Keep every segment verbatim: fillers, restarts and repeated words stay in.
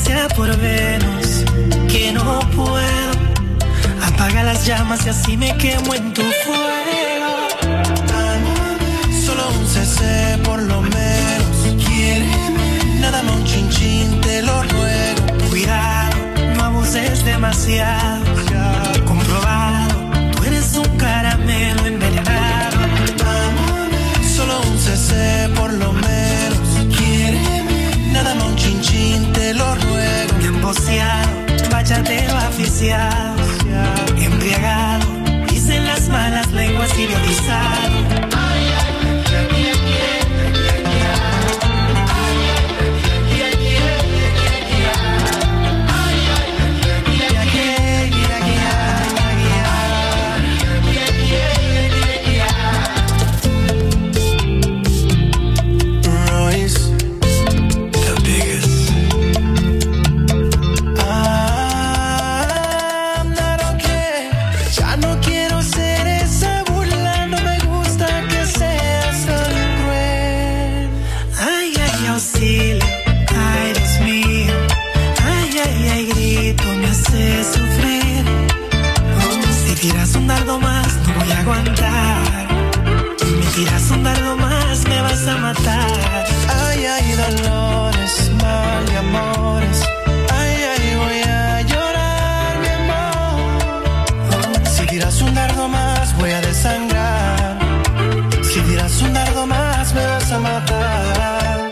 allá por Venus, que no puedo. Apaga las llamas y así me quemo en tu fuego. Solo un C C por lo menos. Quiéreme, nada más un chin chin, te lo ruego. Cuidado, no abuses demasiado. Comprobado, tú eres un caramelo envenenado. Solo un C C por lo menos. Quiéreme, nada más un chin chin, te lo ruego. Bien boceado, bachatero aficiado, embriagado, dicen las malas lenguas, idiotizado. Tiras un dardo más, no voy a aguantar. Me tiras un dardo más, me vas a matar. Ay, ay, dolores, mal y amores. Ay, ay, voy a llorar, mi amor. Si tiras un dardo más, voy a desangrar. Si tiras un dardo más, me vas a matar.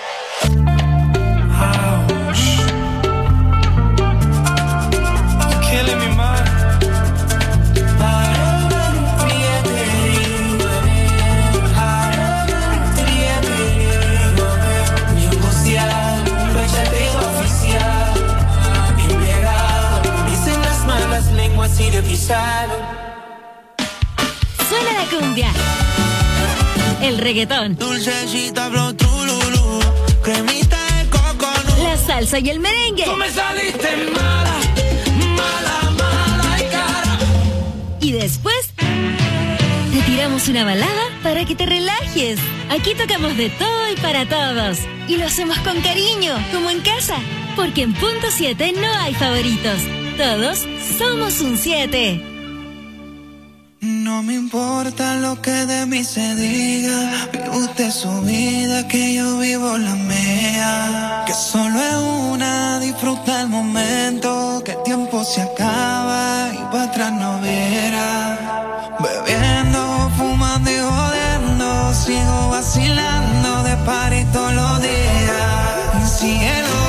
Ouch. You're killing me, man. Así de pisado. Suena la cumbia, el reggaetón, dulcecita flow trululú, cremita de coconut, la salsa y el merengue. Tú me saliste mala, mala, mala y cara. Y después te tiramos una balada para que te relajes. Aquí tocamos de todo y para todos. Y lo hacemos con cariño, como en casa. Porque en Punto siete no hay favoritos. Todos somos un siete. No me importa lo que de mí se diga. Vive usted su vida, que yo vivo la mía. Que solo es una, disfruta el momento. Que el tiempo se acaba y para atrás no viera. Bebiendo, fumando y jodiendo. Sigo vacilando de party todos los días. Cielo.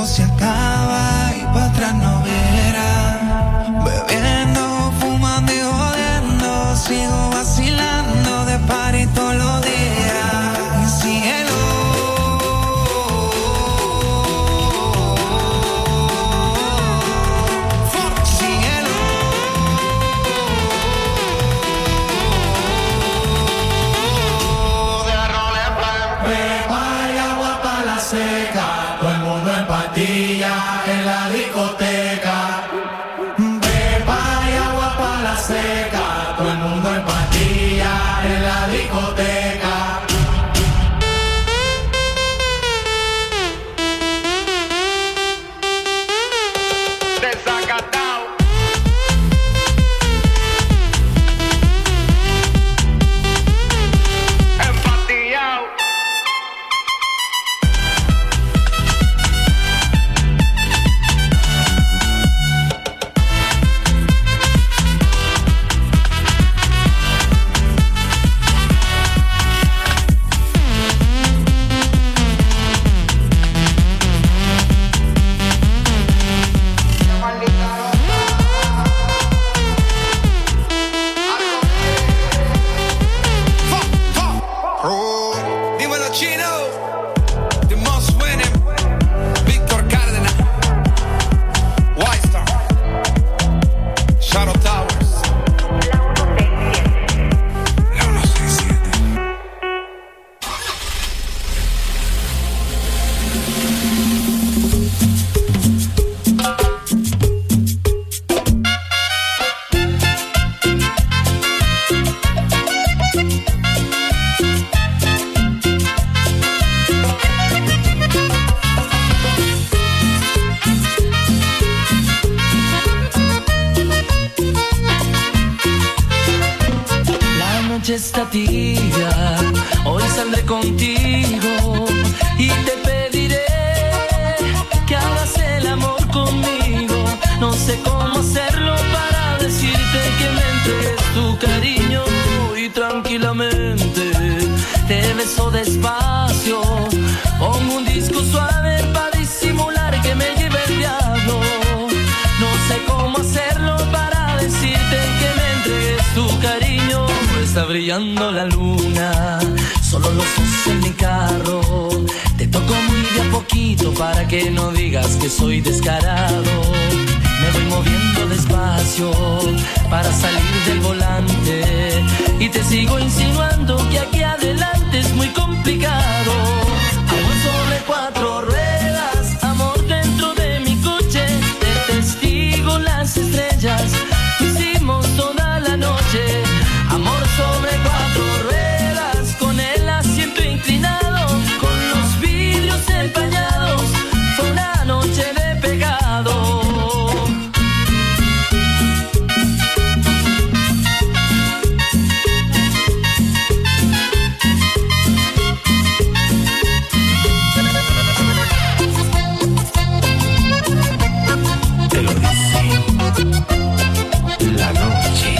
tiempo se acaba y para atrás no verá. Bebiendo, fumando y jodiendo, sigo vacilando de party todos los días. Y síguelo. Síguelo. De arroz en plan. Beba y agua para la seca. Todo el mundo en patilla en la discoteca. Beba y agua para la seca. Todo el mundo en patilla en la discoteca. Desacatado. Empatillado. Dímelo, Chino. The most winning. Víctor Cárdenas. White Star. Shadow Towers. La uno seis siete. La noche está tibia, hoy saldré contigo y te pediré que hagas el amor conmigo. No sé cómo hacerlo para decirte que me entregues tu cariño y tranquilamente te beso despacio. Pongo un disco suave para disimular que me lleve el diablo. No sé cómo hacerlo para decirte que me entregues tu cariño. Está brillando la luna, solo los ojos en mi carro. Te toco muy de a poquito para que no digas que soy descarado. Me voy moviendo despacio para salir del volante y te sigo insinuando que aquí adelante es muy complicado. Amor sobre cuatro ruedas, amor dentro de mi coche, de testigo las estrellas, hicimos toda la noche. Amor sobre cuatro ruedas, con el asiento inclinado, con los vidrios empañados, fue una noche de pecado. Te lo dice la noche.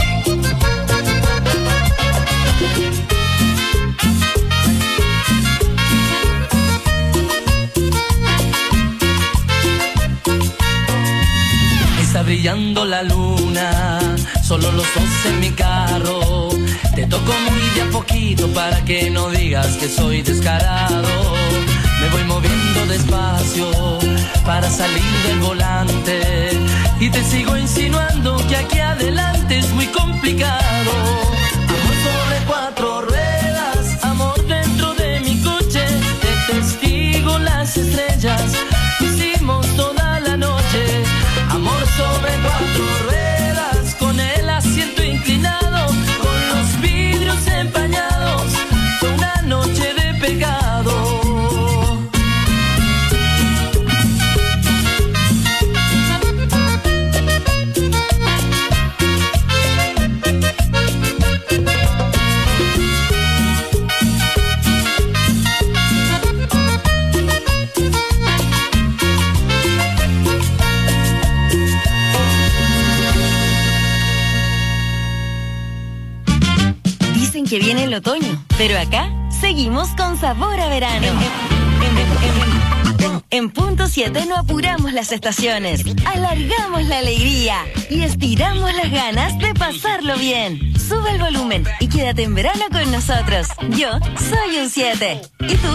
Está brillando la luna, solo los dos en mi carro. Te toco muy de a poquito para que no digas que soy descarado. Me voy moviendo despacio para salir del volante y te sigo insinuando que aquí adelante es muy complicado. Amor sobre cuatro ruedas, amor dentro de mi coche, de testigo las estrellas, hicimos toda la noche. Amor sobre cuatro ruedas, con el asiento inclinado, con los vidrios empañados, fue una noche de pecado. Que viene el otoño, pero acá seguimos con sabor a verano. En, en, en, en, en, En Punto siete no apuramos las estaciones, alargamos la alegría y estiramos las ganas de pasarlo bien. Sube el volumen y quédate en verano con nosotros. Yo soy un siete. ¿Y tú?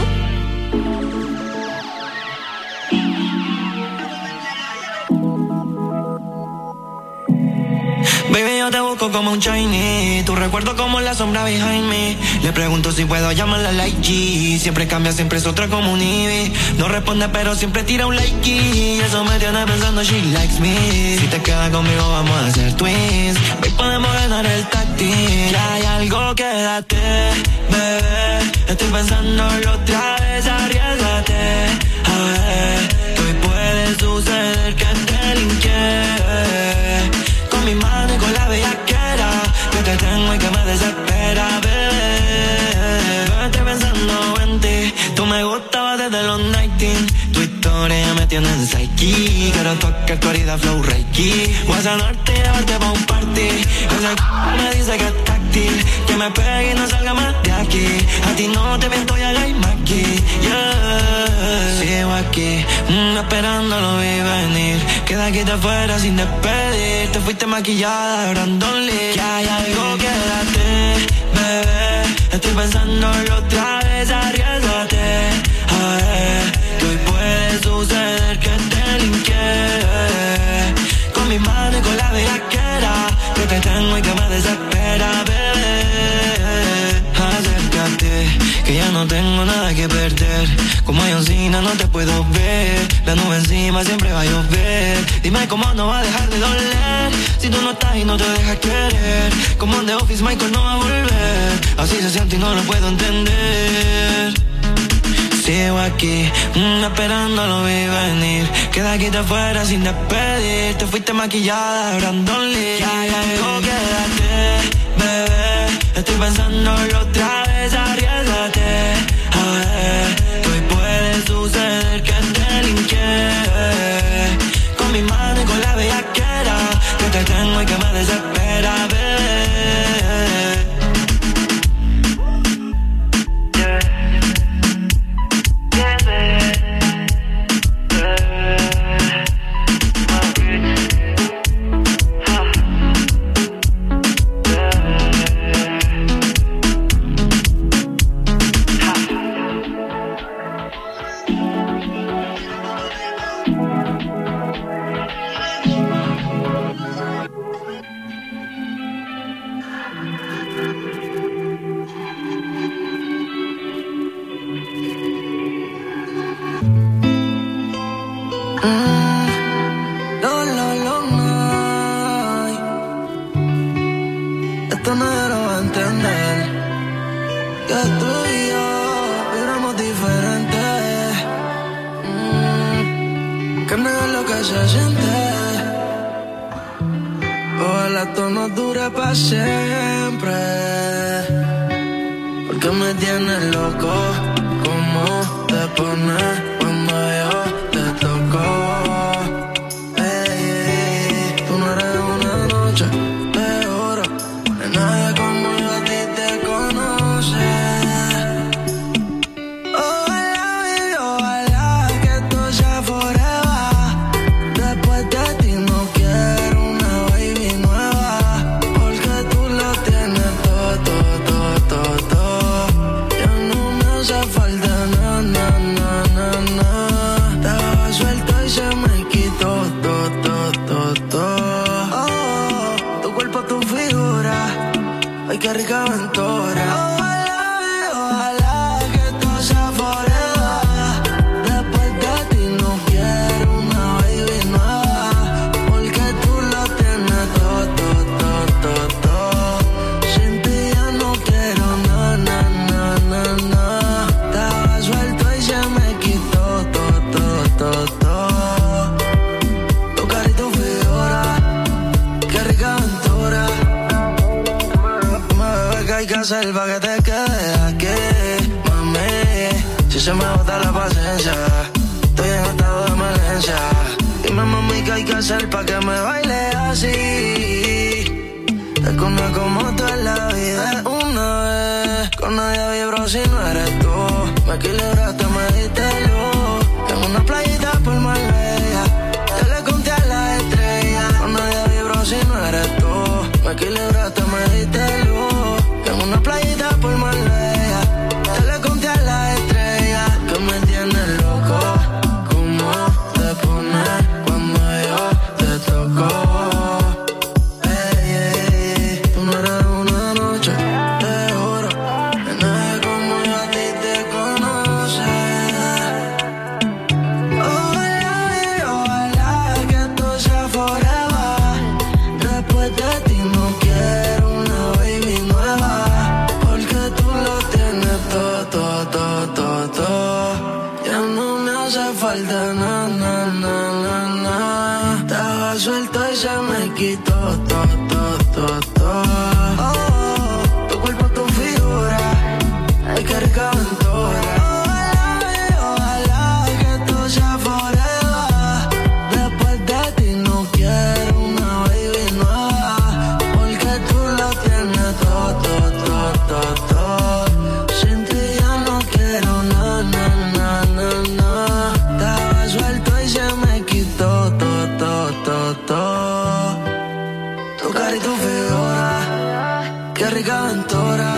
Baby, yo te busco como un Chinese. Tu recuerdo como la sombra behind me. Le pregunto si puedo llamarla like G. Siempre cambia, siempre es otra como un Ivy. No responde pero siempre tira un like y eso me tiene pensando she likes me. Si te quedas conmigo vamos a hacer twins. Hoy podemos ganar el táctil. Ya hay algo, quédate, bebé. Estoy pensándolo otra vez, arriésgate. A ver, que hoy puede suceder que te linke. Con mi mano y con la bellaquera que te tengo y que me desespera, bebé. Estoy pensando en ti. Tú me gustabas desde los noventa. Tu historia me tiene en psyche. Quiero tocar tu herida flow reiki. Voy a sanarte y llevarte pa' un party. Ese c*** me dice que es táctil. Que me pegue y no salga más de aquí. A ti no te miento, ya la aquí. Yeah. Sigo aquí, mm, esperando lo vi venir. Queda aquí de afuera sin despedir. Te fuiste maquillada, Brandon Lee. Que hay algo, quédate, bebé. Estoy pensándolo otra vez, arriésgate. A ver, que hoy puede suceder que te linke. Con mi mano y con la bellaquera que te tengo y que me desespera, bebé. Acércate, que ya no tengo nada que perder. Como Johncina no te puedo ver. La nube encima siempre va a llover. Dime cómo no va a dejar de doler si tú no estás y no te dejas querer. Como en The Office Michael no va a volver. Así se siente y no lo puedo entender. Sigo aquí, mmm, esperando lo vi venir. Queda aquí de afuera sin despedir. Te fuiste maquillada, Brandon Lee. Ya hay algo, quédate, bebé. Estoy pensándolo otra vez, arriésgate. A ver, que hoy puede suceder que te linke. Con mi mano y con la bellaquera que te tengo y que me desespera, bebé. Pa' siempre, porque me tienes loco. ¿Cómo te pones cuando yo te toco? Hey, tú no eres una noche de oro, de nadie como yo a ti te conoce. Ojalá, baby, ojalá que esto sea forever. Después de ti no quiero una baby nueva. Qué rica aventura. Ojalá, ojalá que esto sea forever. Después de ti no quiero una baby nueva, porque tú lo tienes todo, todo, todo, todo, todo. Sin ti ya no quiero na, na, na, na, na. Estaba suelto y se me quitó todo, todo, todo, todo. Tu cara y tu figura, qué rica aventura. Hay que hacer pa' que te quedes aquí, mami. Si se me bota la paciencia, estoy en estado de emergencia. Dime, mami, ¿qué hay que hacer pa' que me baile así? Te conozco como tú en la vida una vez. Con nadie vibro si no eres tú. Me equilibraste, me diste luz. En una playa Me equilibraste, me diste luz. En una playita por Marbella, te le conté a la estrella que me tienes loco. ¿Cómo te pones cuando yo te toco? Hey, hey, hey. Tú no eres una noche, te juro, que nadie como yo a ti te conoce. Ojalá y ojalá que esto sea forever. Después de ti no quiero una baby nueva, porque tú lo tienes todo, todo, todo, todo, todo. Ya no me hace falta nada, nada, nada, nada. Estaba suelto y se me quitó todo, todo, todo, todo. Oh, tu cuerpo, tu figura, ay, qué rica aventura. Ojalá y ojalá que esto sea forever. Después de ti no quiero una baby nueva, porque tú lo tienes todo, todo, todo, todo, todo. Sin ti ya no quiero nada, nada, nada, nada. Estaba suelto y se me quitó todo, todo, todo, todo. Tu cara y tu figura, qué rica aventura.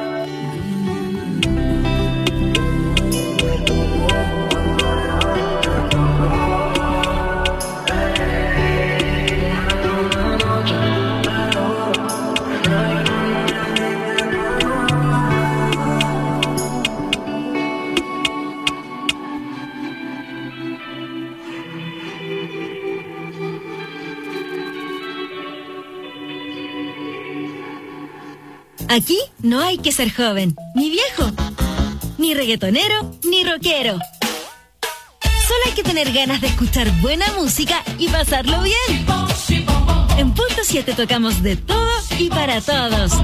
Aquí no hay que ser joven, ni viejo, ni reggaetonero, ni rockero. Solo hay que tener ganas de escuchar buena música y pasarlo bien. En Punto siete tocamos de todo y para todos.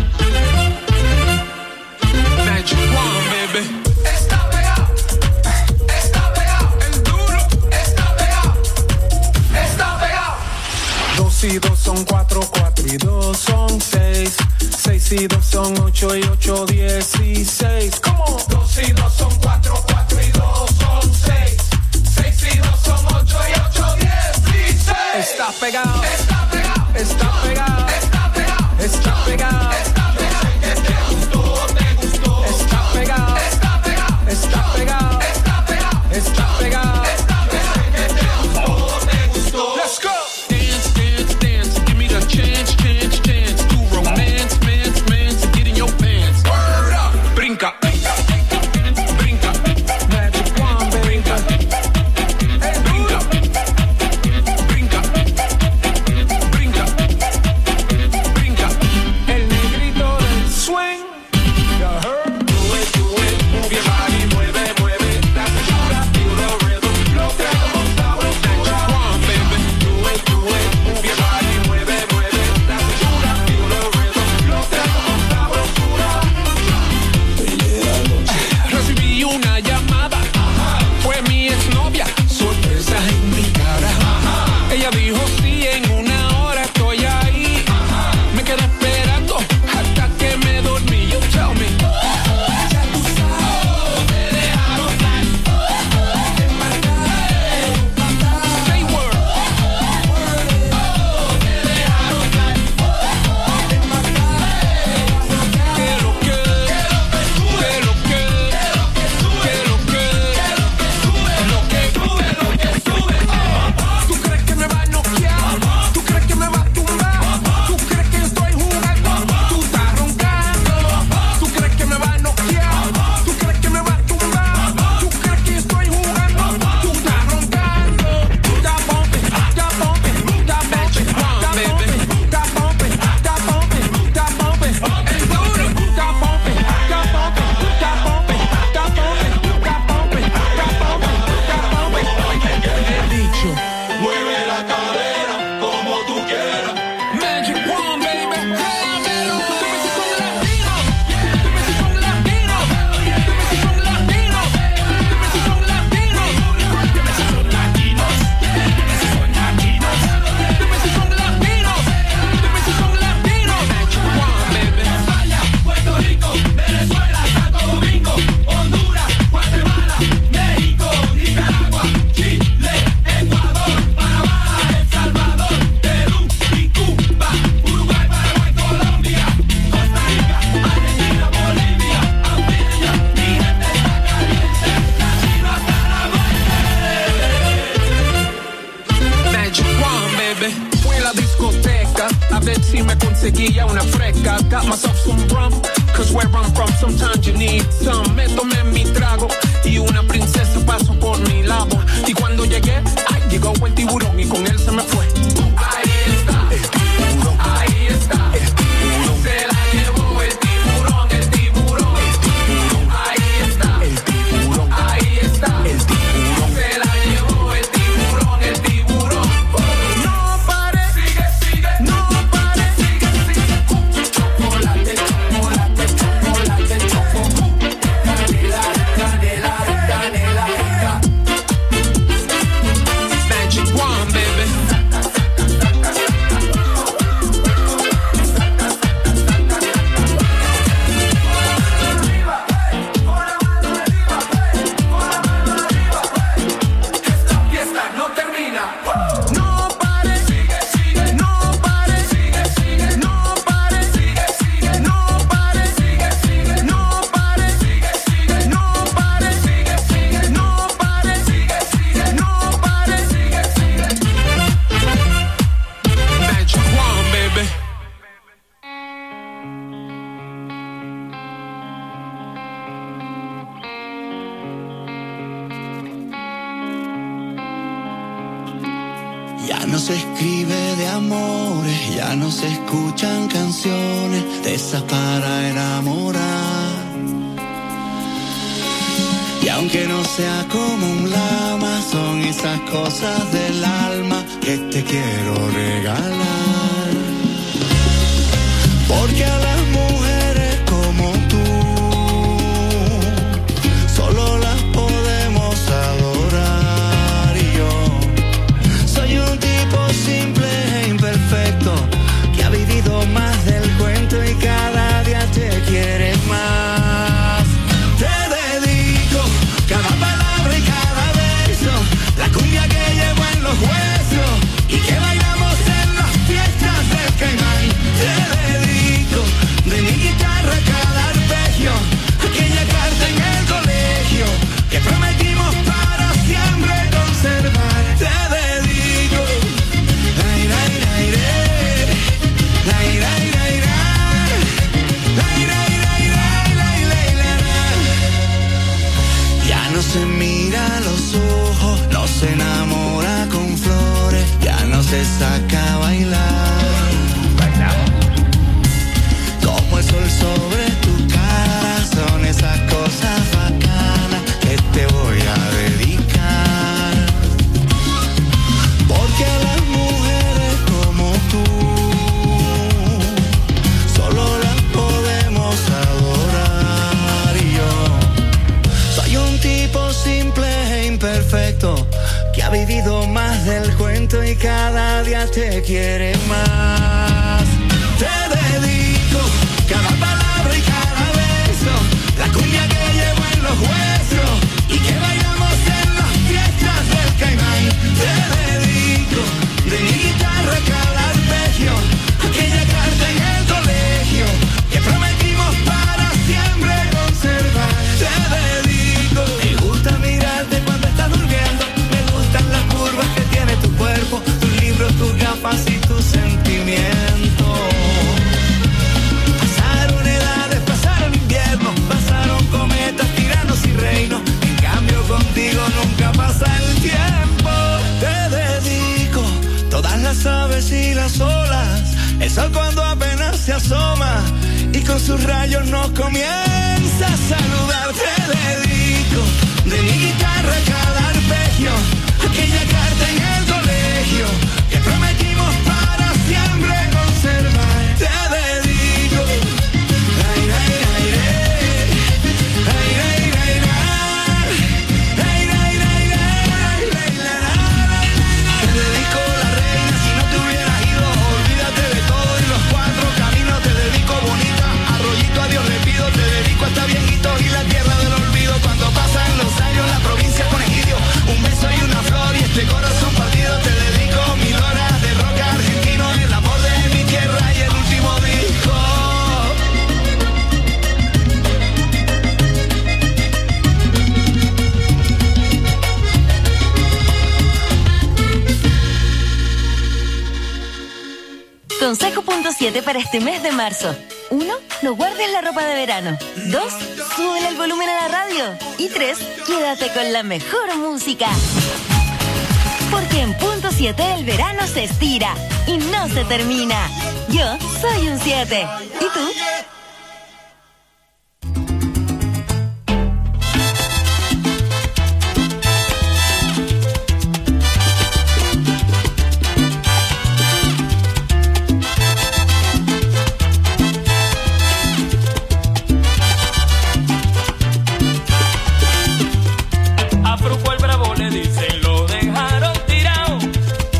Magic One, baby. Está pegado, está pegado, el duro, está pegado, está pegado. Dos y dos son cuatro, cuatro y dos son seis. Seis y dos son ocho y ocho, dieciséis. ¿Cómo? Dos y dos son cuatro, cuatro y dos son seis. Seis y dos son ocho y ocho, dieciséis. Está pegado, está pegado, está pegado, está pegado, está pegado, está pegado. Que te gustó, te gustó. Está pegado, está pegado, está pegado, está pegado, está pegado, está pegado. Que te gustó, te gustó. Let's go. Dance, dance, dance. Give me the chance, chance, chance to romance. seguía una fresca. Got myself some rum, cause where I'm from sometimes you need some. Me tomé mi trago y una princesa pasó por mi lado. Y cuando llegué, ay, llegó el tiburón y con él se me fue. Ahí está, el tiburón, ahí está, el tiburón, se la llevó el tiburón, el tiburón, el tiburón, ahí está, el tiburón, ahí está, el tiburón, se la llevó el tiburón, el tiburón. No pare, sigue, sigue, no pare, sigue, sigue. Chocolate, chocolate, chocolate, chocolate, canela, canela, canela, canela. Magic Wand, baby. Ya no se escribe de amores, ya no se escuchan canciones de esas para enamorar. Y aunque no sea como un lama, son esas cosas del alma que te quiero regalar. Porque a las mujeres como tú solo las podemos adorar. Y yo soy un tipo simple e imperfecto que ha vivido más del cuento y cada día te quiere más. Te dedico cada palabra y cada beso, la cumbia que llevo en los huesos y que bailamos en las fiestas del Caimán. Te dedico de mi guitarra cada arpegio, aquella carta en el colegio que prometimos para siempre conservar. Te dedico ay, ay, ay, ay, ay, ay, ay, ay, ay, ay, ay, ay, ay. Ya no se mira a los ojos, no se enamora con flores, ya no se saca a bailar. Bailamos como el sol sobre tu cara, son esas cosas bacanas que te voy a dedicar. Porque a las mujeres como tú solo las podemos adorar. Y yo soy un tipo simple e imperfecto que ha vivido más del cuento y cada día te quiere más. Te dedico cada palabra y cada beso, la cumbia que llevo en los huesos y que bailamos en las fiestas del Caimán. Te dedico de mi guitarra cada arpegio, aquella carta en el colegio que prometimos para siempre conservar. Te dedico. Me gusta mirarte cuando estás durmiendo, me gustan las curvas que tiene tu cuerpo, tus libros, tus gafas y tus sentimientos. Pasaron edades, pasaron inviernos, pasaron cometas, tiranos y reinos. En cambio contigo nunca pasa el tiempo. Te dedico todas las aves y las olas, el sol cuando apenas se asoma y con sus rayos nos comienza a saludar. Te dedico de mi guitarra cada arpegio, aquella carta en el colegio que prometimos para siempre conservar. Te dedico ay, ay, ay, ay, ay, ay, ay, ay, ay, ay, ay, ay, ay. Te dedico la reina, si no te hubieras ido, olvídate de todo y los cuatro caminos. Te dedico bonita, arroyito, a Dios le pido. Te dedico hasta viejitos y la siete para este mes de marzo. Uno, no guardes la ropa de verano. Dos, súbele el volumen a la radio. Y tres, quédate con la mejor música. Porque en punto siete el verano se estira y no se termina. Yo soy un siete. ¿Y tú?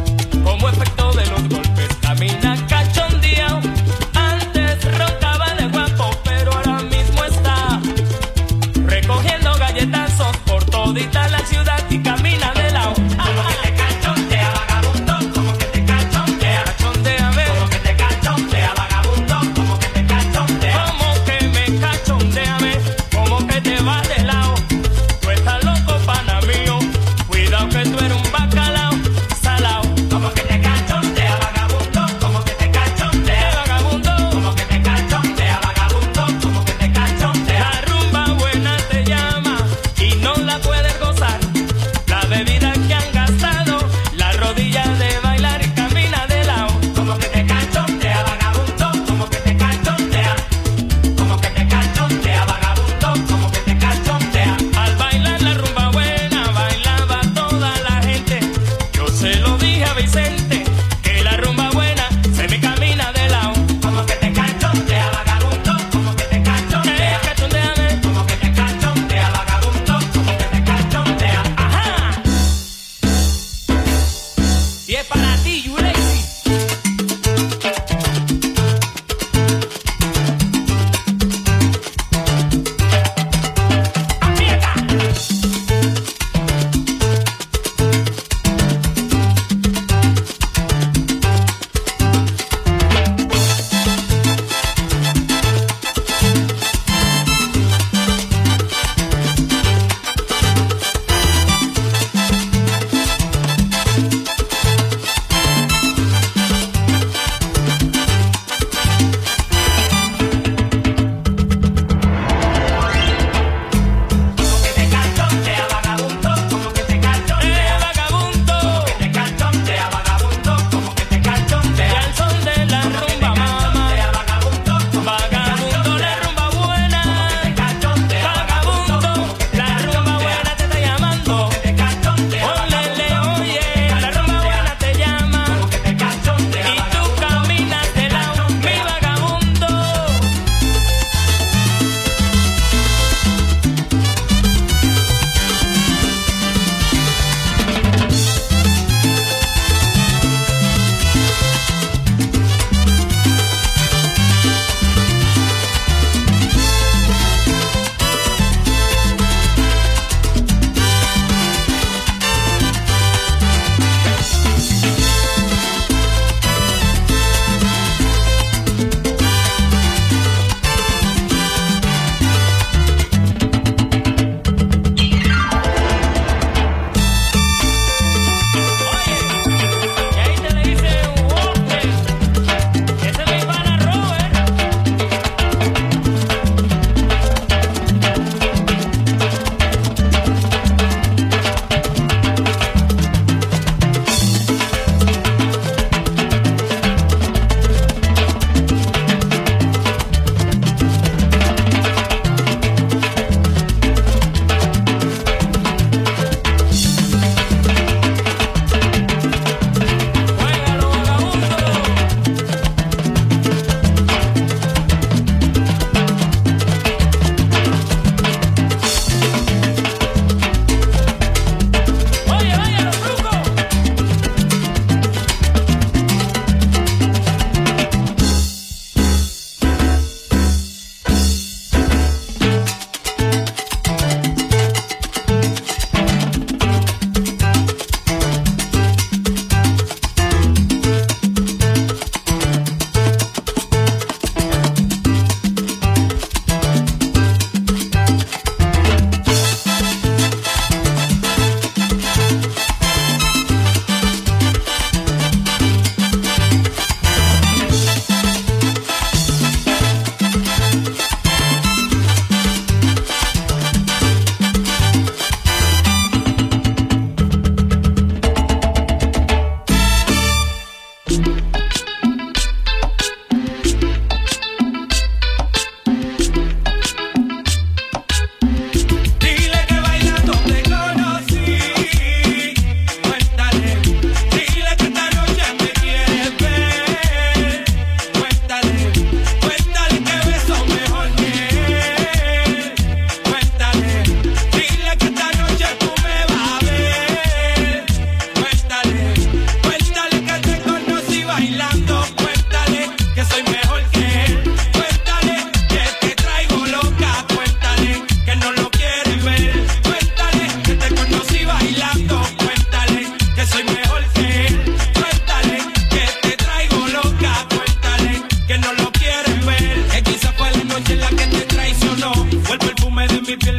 Como efecto de los golpes camina cachondeado. Antes roncaba de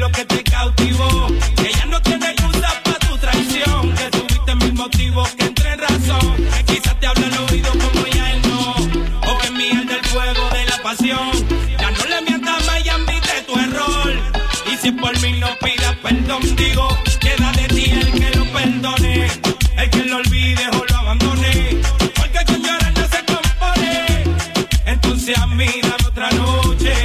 lo que te cautivó. Que ya no tiene excusa para tu traición. Que tuviste mil motivos que entren razón. Que quizás te habla al oído como ya él no. O que miel del fuego de la pasión. Ya no le mientas más y admite tu error. Y si por mí no pidas perdón, digo, queda de ti el que lo perdone. El que lo olvide o lo abandone. Porque con llorar no se compone. Entonces a mí dame otra noche.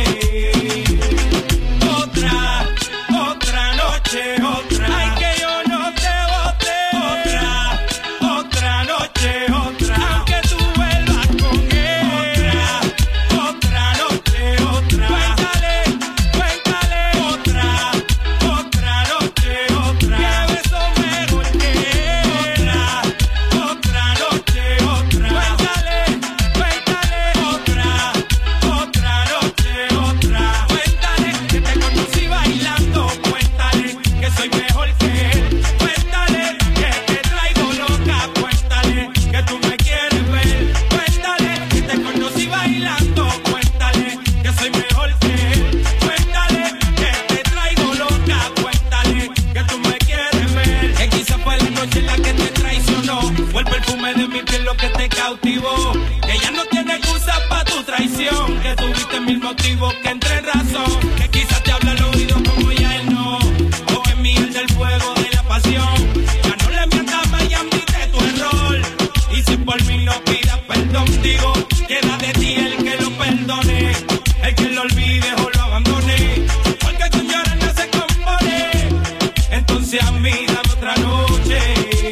Otra, otra noche, otra. Ay, que yo no te bote. Otra, otra noche, otra. Aunque tú vuelvas con él. Otra, otra noche, otra. Cuéntale, cuéntale. Otra, otra noche, otra. Que beso mejor que él. Otra, otra noche, otra. Cuéntale, cuéntale. Otra, otra noche, otra. Cuéntale que te conocí bailando. Cuéntale que soy mejor que él. Cuéntale que te traigo loca. Cuéntale que tú me quieres ver. Cuéntale que te conocí bailando. Cuéntale que soy mejor que él. Cuéntale que te traigo loca. Cuéntale que tú me quieres ver. Que quizás fue la noche en la que te traicionó. Fue el perfume de mi piel lo que te cautivó. Que ya no tiene excusa para tu traición. Que tuviste mil motivos que entren razón. Que quizás te habla al oído como ya él no. O que miel del fuego de la pasión. Ya no le mientas más y admite tu error. Y si por mí no pidas perdón, digo, queda de ti el que lo perdone. El que lo olvide o lo abandone. Porque con llorar no se compone. Entonces a mí dame otra noche.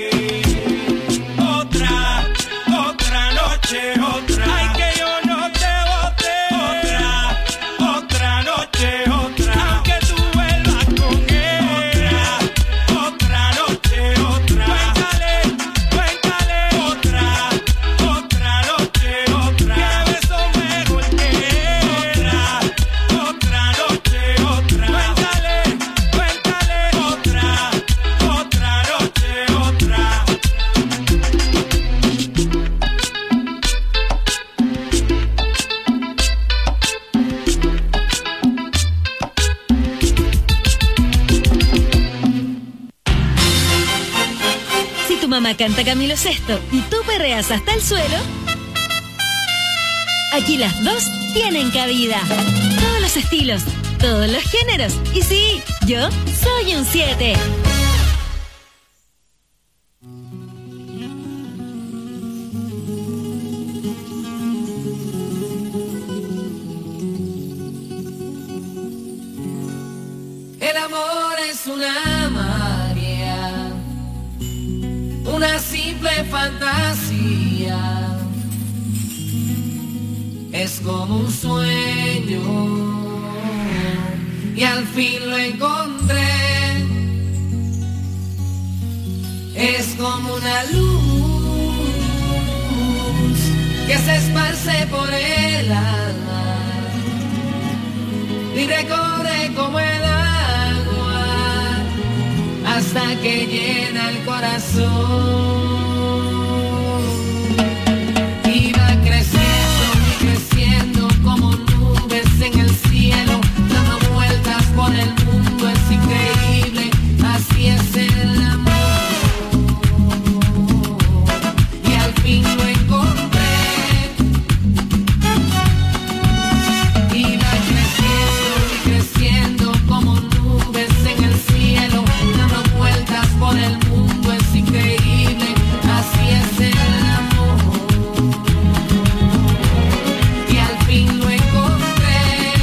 Otra, otra noche, otra. Ay, que yo no te bote. Otra, otra noche, otra. Aunque tú vuelvas con él. Otra, otra noche, otra. Cuéntale, cuéntale. Otra, otra noche, otra. Que beso mejor que él. Otra, otra noche, otra. Cuéntale, cuéntale. Otra, otra noche, otra. Si tu mamá canta Camilo Sesto y tú perreas hasta el suelo, aquí las dos tienen cabida. Todos los estilos, todos los géneros. Y sí, yo soy un siete. El amor es una magia, una simple fantasía. Es como un sueño y al fin lo encontré. Es como una luz que se esparce por el alma y recorre como el agua hasta que llena el corazón. Y va creciendo y creciendo como nubes en el cielo, dando vueltas por el mundo, es increíble, así es el amor. Y al fin lo encontré. Y va creciendo y creciendo como nubes en el cielo, dando vueltas por el mundo, es increíble, así es el amor. Y al fin lo encontré.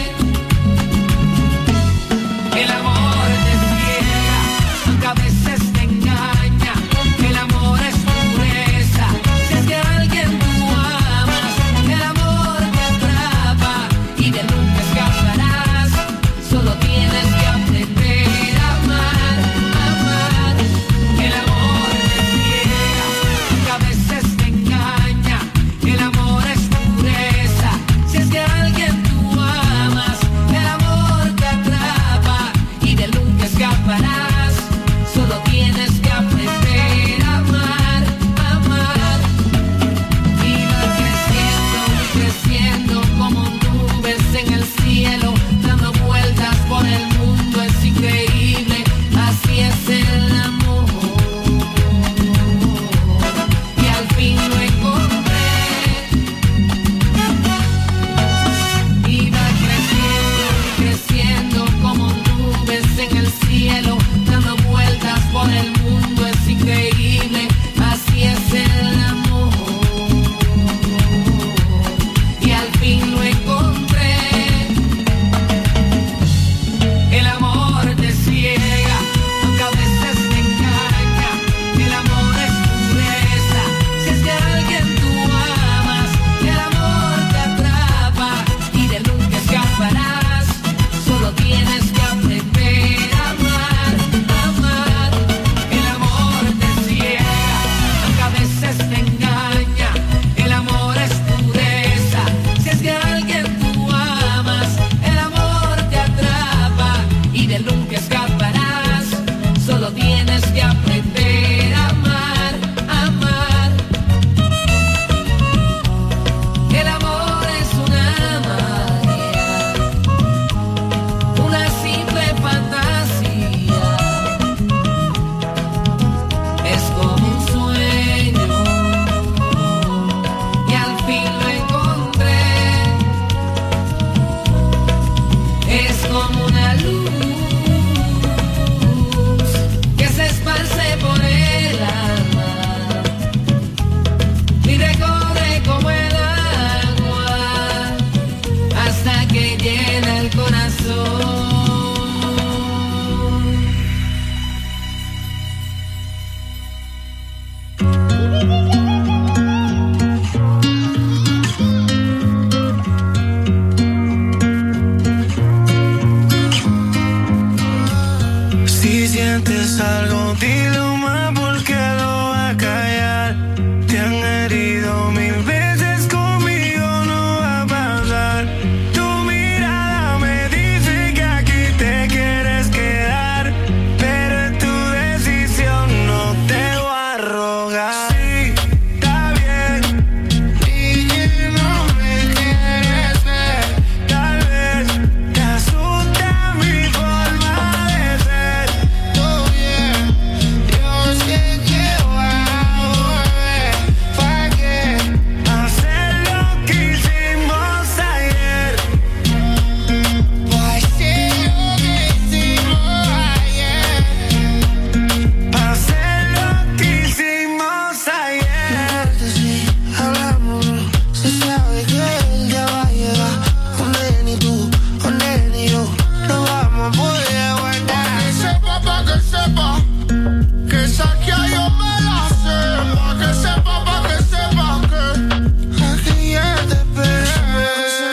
El amor te ciega, aunque a veces te engaña. El amor es pureza, si es que a alguien tú amas. El amor te atrapa y de nunca escaparás. Solo tienes que aprender a amar, amar. El amor te ciega, aunque a veces te engaña. El amor es pureza, si es que a alguien tú amas. El amor te atrapa y de nunca escaparás. Solo tienes que aprender a amar, amar. Y va creciendo y creciendo como nubes en el cielo, dando vueltas por el mundo, es increíble. cielo, dando vueltas por el mundo, es increíble, así es el amor. Y al fin lo encontré. El amor te ciega, aunque a veces te engaña. El amor es pureza, si es que a alguien tú amas. El amor te atrapa y de nunca escaparás. Solo tienes que aprender a amar, amar. El amor te ciega, aunque a veces te engaña. El amor es pureza, si es que a alguien tú amas. El amor te atrapa y de nunca escaparás. Solo tienes que aprender a amar, amar. El amor es una magia, una simple fantasía. Es como un sueño y al fin lo encontré. Es como una luz que se esparce por el alma y recorre como el agua hasta que llena el corazón. Si sientes algo, dilo más porque lo va a callar. Te han herido mil veces, conmigo no va a pasar. Tu mirada me dice que aquí te quieres quedar, pero es tu decisión, no te voy a rogar. Sí, está bien, y que no me quieres ver. Tal vez te asusta mi forma de ser. Todo bien, yo sé que voy a volver. ¿Para qué hacer lo que hicimos ayer? ¿Para hacer lo que hicimos ayer? ¿Para hacer lo que hicimos ayer? Si hablamos, se sabe que él ya va a llegar. Donde ni tú, donde ni yo, no vamos a poder aguantar. Que sepa, pa' que sepa, que esa que yo me la sé. Pa' que sepa, pa' que sepa que Aquí ya te esperé.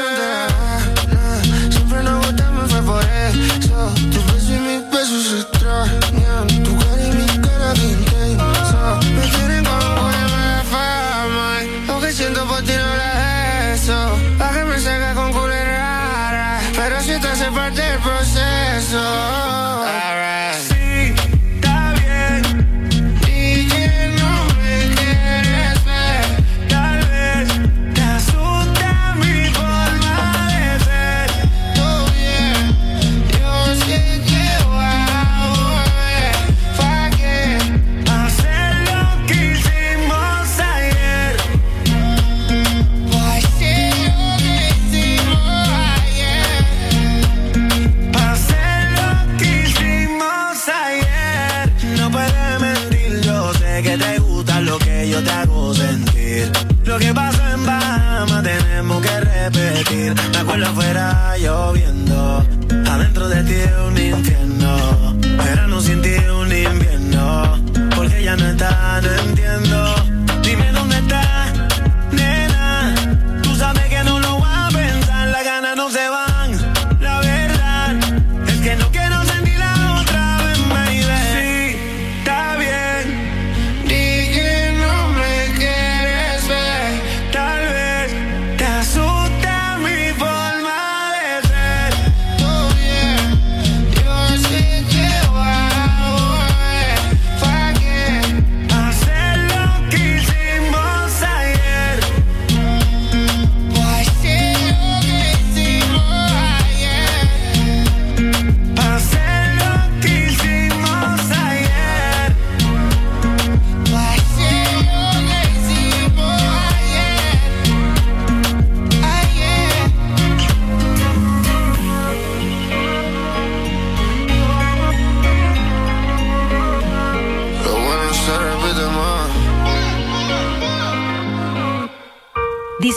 Siempre nos gustamos, fue por eso. Tu beso y mis besos se extrañan. Tu cara y mi cara que intensa. Me tienen como una fama. Lo que siento por ti no era eso. Pa' que me salga con culo rara. Pero si te hace parte del proceso. Sí, está bien, Y que no me quieres ver. tal vez te asusta mi forma de ser. Todo bien, yo sé que voy a volver. ¿Pa' qué? Hacer lo que hicimos ayer. ¿Pa' hacer lo que hicimos ayer? Pa' hacer lo que hicimos ayer. No puedes mentir, yo sé que te gusta lo que yo te hago sentir. Lo que pasó en Bahamas tenemos que repetir. Me acuerdo afuera lloviendo, adentro de ti un infierno. Verano sin ti un invierno, porque ya no está, no entiendo. Dime dónde está, nena. Tú sabes que no lo voy a pensar, las ganas no se van. La verdad es que no quiero sentir la otra vez, baby. Sí, está bien, Di que no me quieres ver. tal vez te asusta mi forma de ser. Todo bien, yo sé que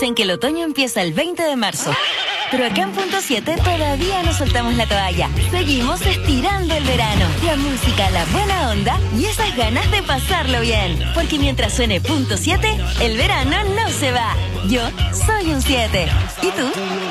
dicen que el otoño empieza el veinte de marzo. Pero acá en Punto siete todavía no soltamos la toalla. Seguimos estirando el verano. La música, la buena onda y esas ganas de pasarlo bien. Porque mientras suene Punto siete, el verano no se va. Yo soy un siete. ¿Y tú?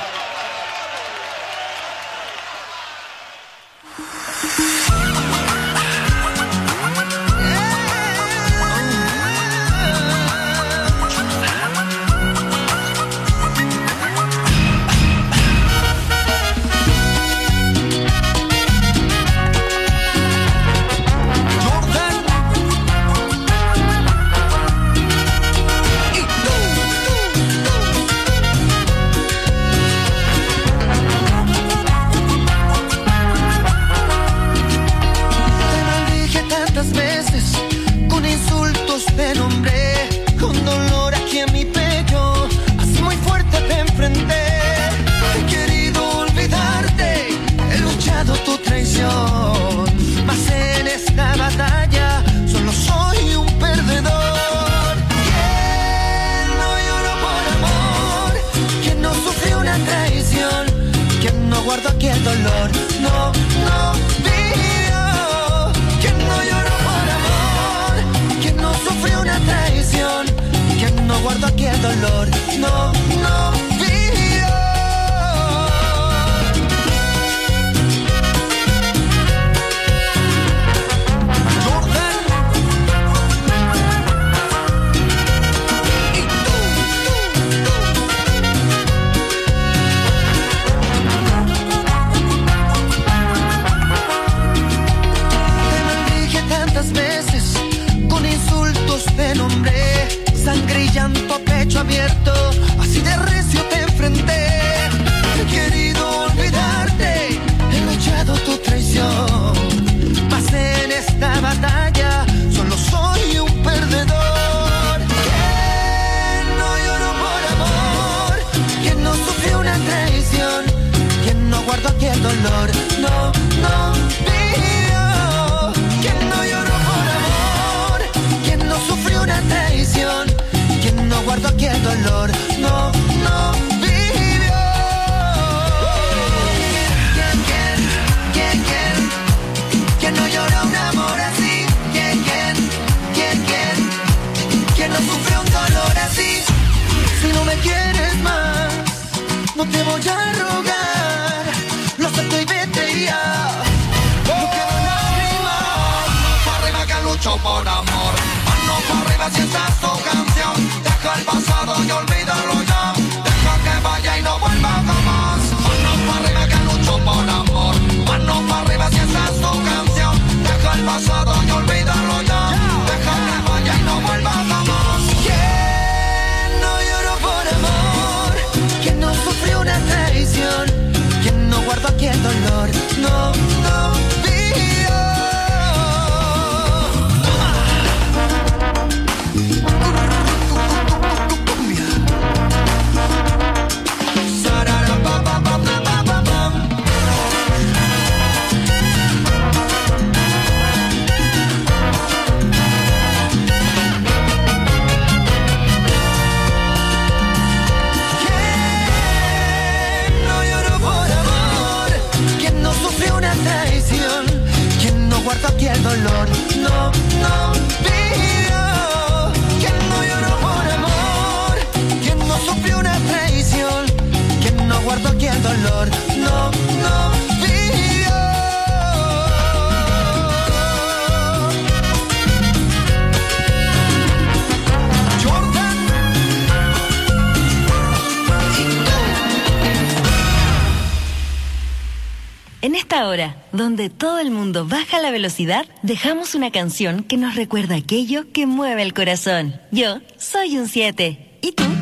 Donde todo el mundo baja la velocidad, dejamos una canción que nos recuerda aquello que mueve el corazón. Yo soy un siete. ¿Y tú?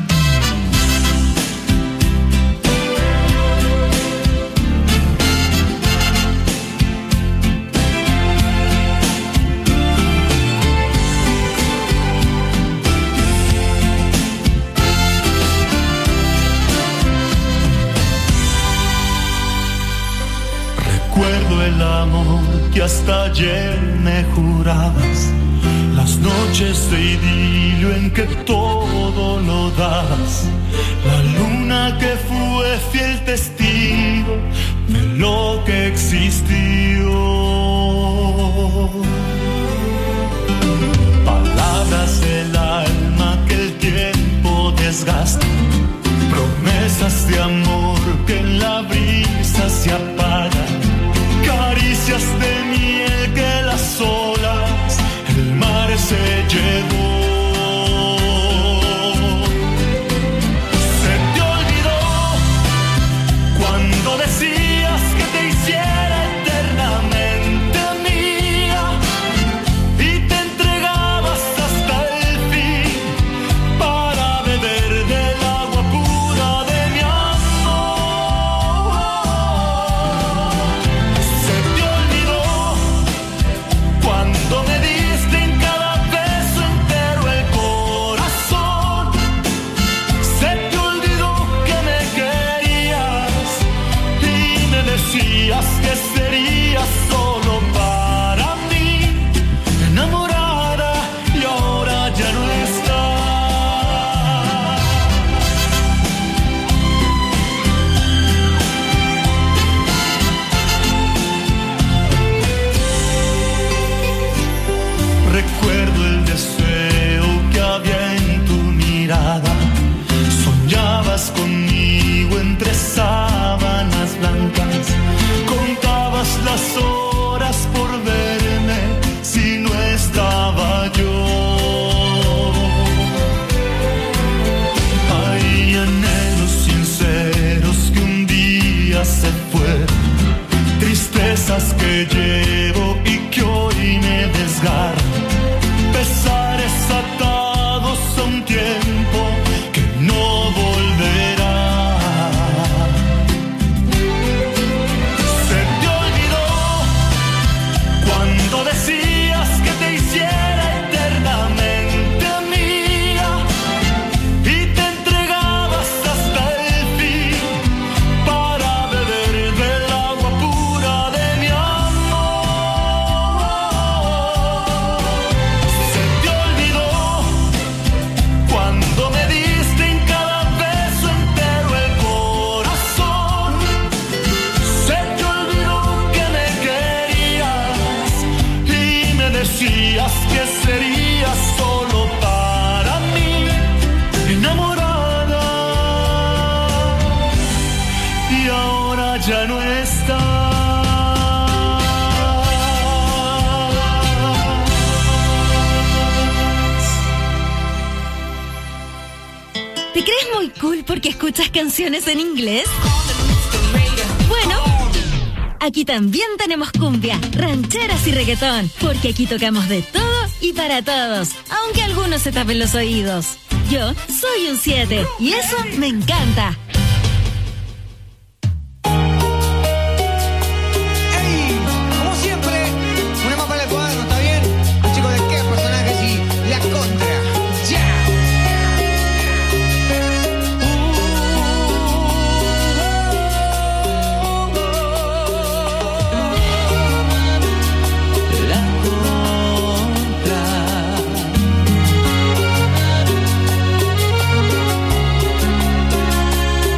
Recuerdo el amor que hasta ayer me jurabas, la las noches de idilio en que todo lo das, la luna que fue fiel testigo de lo que existió. Palabras del alma que el tiempo desgasta, promesas de amor que en la brisa se apagan, caricias de miel que las olas, el mar se llevó. Se te olvidó cuando decías que te hiciera eternamente mía y te entregabas hasta el fin para beber del agua pura de mi amor. Se te olvidó cuando me diste en cada beso entero el corazón. Se te olvidó que me querías y me decías que serías solo para mí, enamorada, y ahora ya no estás. Recuerdo el deseo que había en tu mirada. Soñabas conmigo entre sábanas blancas. Contabas las horas por verme si no estaba yo. Hay anhelos sinceros que un día se fueron, tristezas que llevo y que hoy me desgarran, pesares atados a un tiempo que no volverá. Se te olvidó cuando decías que te hiciera eternamente mía y te entregabas hasta el fin para beber del agua pura de mi amor. Se te olvidó cuando me diste en cada beso entero el corazón. Se te olvidó que me querías y me decías que serías solo para mí, enamorada, y ahora ya no estás. ¿Te crees muy cool porque escuchas canciones en inglés? Bueno, aquí también tenemos cumbia, rancheras y reggaetón, porque aquí tocamos de todo y para todos, aunque algunos se tapen los oídos. Yo soy un siete y eso me encanta. ¡Ey! Como siempre, una más para el cuadro, ¿está bien? Chicos, ¿de qué personaje? Sí, la contra. ¡Ya! La contra.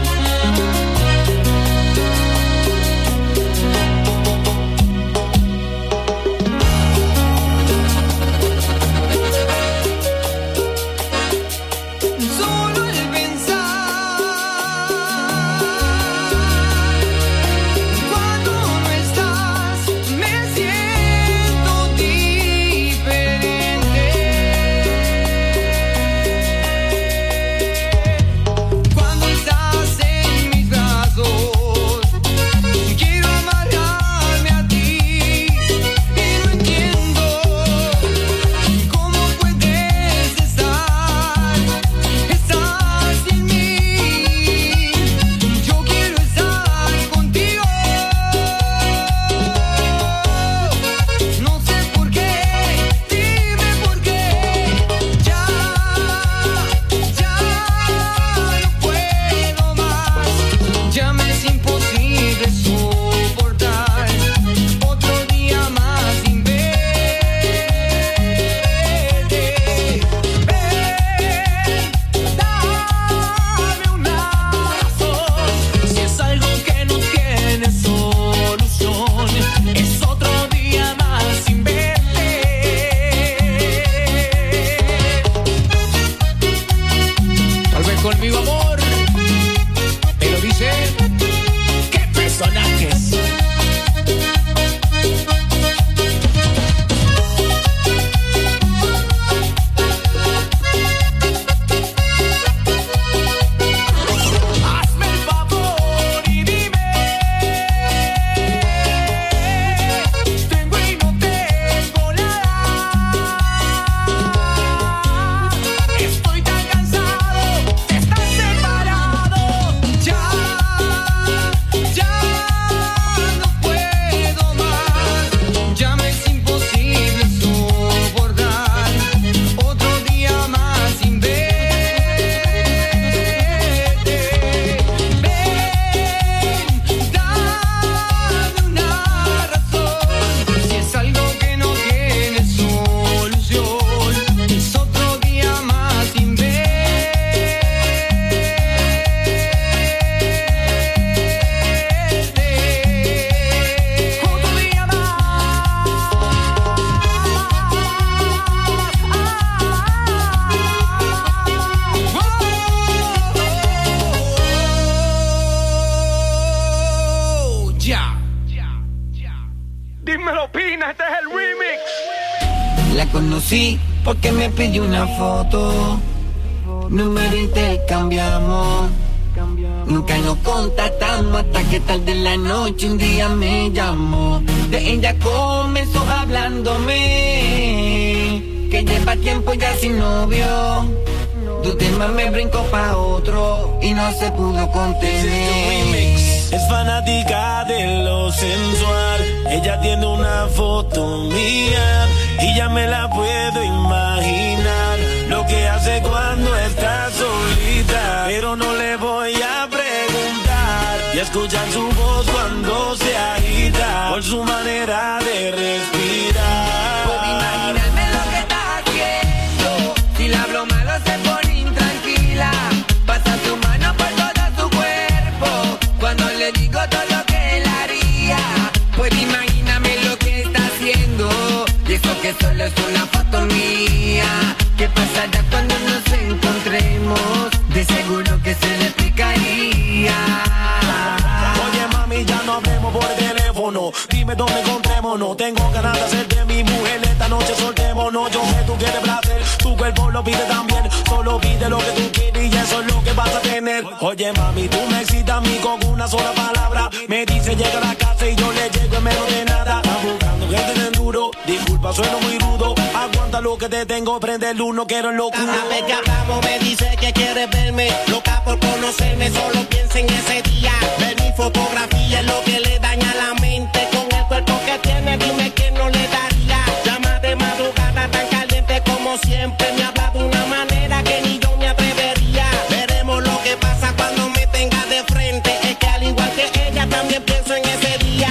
La conocí porque me pidió una foto, número intercambiamos, nunca nos contactamos hasta que tarde en la noche un día me llamó. De ella comenzó hablándome que lleva tiempo ya sin novio. Tu tema me brincó pa' otro y no se pudo contener. Es fanática de lo sensual. Ella tiene una foto mía y ya me la puedo imaginar lo que hace cuando está solita. Pero no le voy a preguntar y escuchar su voz cuando se agita por su manera de respirar. Puedo imaginarme lo que está haciendo. Si le hablo malo se pone intranquila. Pasa su mano por todo su cuerpo cuando le digo todo lo que él haría. Puedo imaginarme lo que está haciendo. Y eso que solo es una foto mía. ¿Qué pasará cuando nos encontremos? De seguro que se le explicaría. Oye mami, ya no hablemos por teléfono. Dime dónde encontrémonos. Tengo ganas de hacerte mi mujer. Esta noche soltémonos. Yo sé tú quieres placer, tu cuerpo lo pide también. Solo pide lo que tú quieres y eso es lo que vas a tener. Oye mami, tú me excitas a mí con una sola palabra. Me dice llega a la casa y yo le llego en menos de nada. Estás buscando gente de enduro. Disculpa, sueno muy rudo. Aguanta lo que te tengo, prende el uno, quiero el locuro. Cada vez que hablamos me dice que quiere verme. Loca por conocerme, solo piensa en ese día. Ver mi fotografía es lo que le daña la mente. Con el cuerpo que tiene, dime que no le daría. Llama de madrugada tan caliente como siempre. Me habla de una manera que ni yo me atrevería. Veremos lo que pasa cuando me tenga de frente. Es que al igual que ella también pienso en ese día.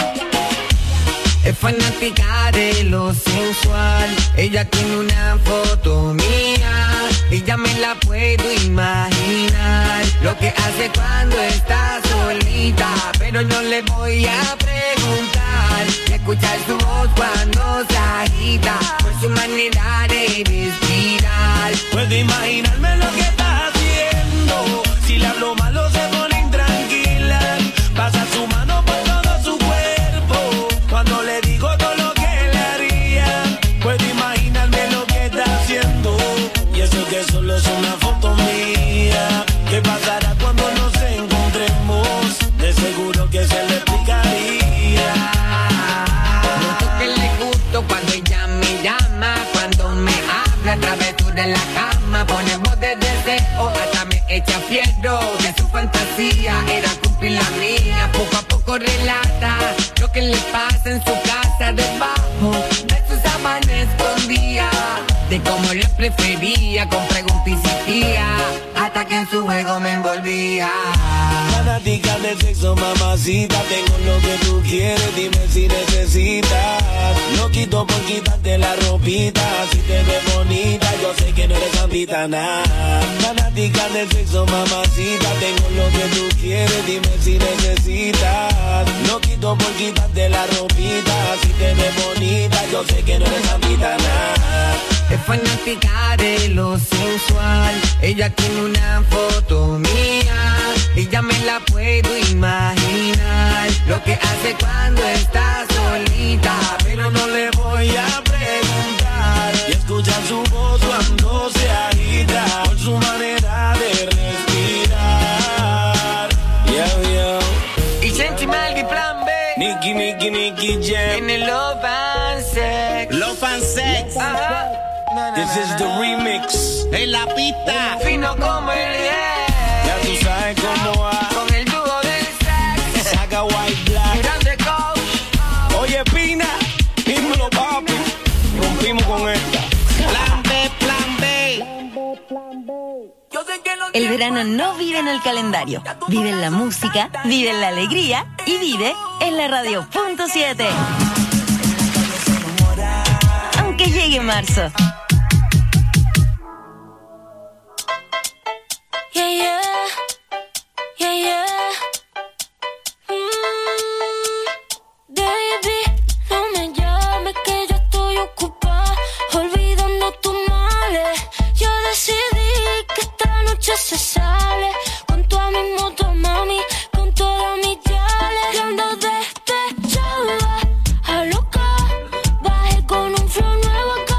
Es fanática de lo sensual. Ella tiene una foto mía y ya me la puedo imaginar lo que hace cuando está solita. Pero no le voy a preguntar y escuchar su voz cuando se agita por su manera de respirar. Puedo imaginarme lo que está haciendo. Si le hablo malo se pone intranquila. Pasa su mano por todo su cuerpo cuando le digo todo lo que le haría. Puedo imaginarme lo que está haciendo. Y eso que solo es una foto mía. ¿Qué pasará cuando nos encontremos? De seguro que se le explicaría. Noto que le gusto cuando ella me llama, cuando me habla a través de la cama. Pone voz de deseo, hasta me echa fierro. Que su fantasía era cumplir la mía. Poco a poco relata lo que le pasa en su casa, debajo de sus sábanas escondía. De cómo le prefería, con preguntas insistía, hasta que en su juego me envolvía. Fanática del sexo, mamacita. Tengo lo que tú quieres, dime si necesitas. No quito por quitarte la ropita. Si te ves bonita, yo sé que no eres santita, nada. Fanática del sexo, mamacita. Tengo lo que tú quieres, dime si necesitas. No quito por quitarte la ropita. Si te ves bonita, yo sé que no eres santita, nada. Es fanática de lo sensual. Ella tiene una foto mía y ya me la puedo imaginar lo que hace cuando está solita. Pero no le voy a preguntar y escuchar su voz cuando se agita por su manera de respirar. Yo, yo. Y Senti Malgi Plan B. Nicky, Nicky, Nicky Jam. En el Love and Sex. Love and Sex. Ajá. This is the remix. En la pista. Fino como el yeah. Ya tú sabes cómo va. Con el dúo del sex. Saga White Black. Grande coach. Oye, Pina, dímelo, papi. Rompimos con esta. Plan B, plan B. El verano no vive en el calendario. Vive en la música, vive en la alegría y vive en la radio punto siete. Aunque llegue marzo. Yeah, yeah, yeah, yeah. Mm, baby, no me llames que yo estoy ocupada, olvidando tus males. Yo decidí que esta noche se sale con toda mi moto, mami, con todas mis yales. Yo ando despechada, a loca, bajé con un flow nuevo acá.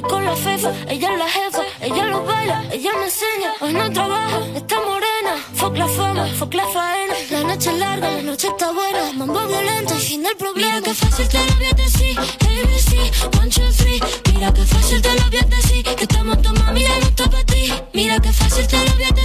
con la fefa, ella es la jefa, ella lo baila, ella me enseña. Hoy no trabaja, está morena. Fuck la fama, fuck la faena. La noche es larga, la noche está buena. Mambo violento y fin del problema. Mira que fácil te lo voy a decir. A B C, one, two, three. Mira que fácil te lo voy a decir. Que estamos tomando, mira, no está para ti. Mira que fácil te lo voy a decir.